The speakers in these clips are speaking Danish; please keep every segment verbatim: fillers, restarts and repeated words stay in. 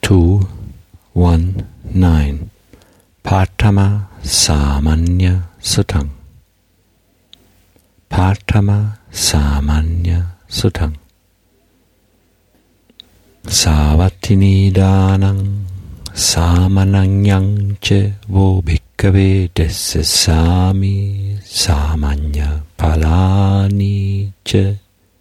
two one nine. Patama Samanya Sutang. Patama Samanya Sutang. Savatini Danang Samananyang Che Vo Bhikkhave Desasami Samanya Palani Che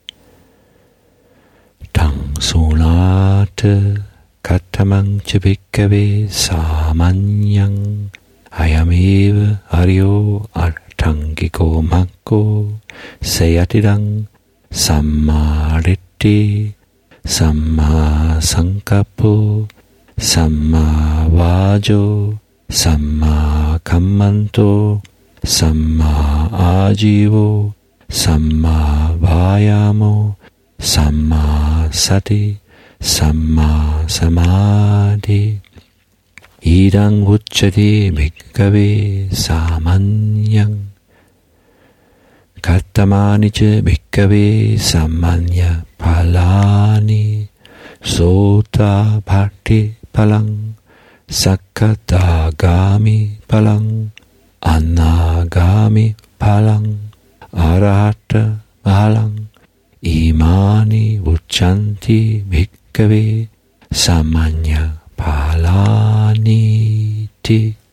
Tang Sunata Katamang Che Bhikkhave Samanyang Ayameva Aryo Artangiko Makko Sayatidang Sammariti Samma Sankappo Samma Vajo Samma Kammanto Samma Ajivo Samma Vayamo Samma Sati Samma Samadhi. Idang Vucchati Bhikkhave Samanyang Katamani Che Bhikkhave Samanya Palani Sota Bhakti Palang Sakatagami Palang Anagami Palang Arahata Palang Imani Vuchanti Bhikkhave Samanya Palani Ti.